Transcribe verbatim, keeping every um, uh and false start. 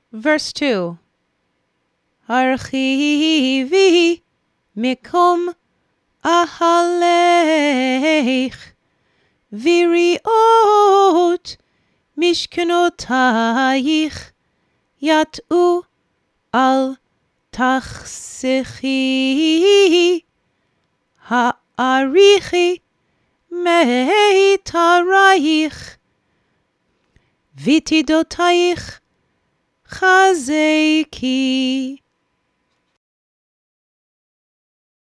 Verse two. Archivi mikom ahalech viriot mishkenotayich yat'u al tachsechi ha'arichi meitarayich vitidotayich chazeki.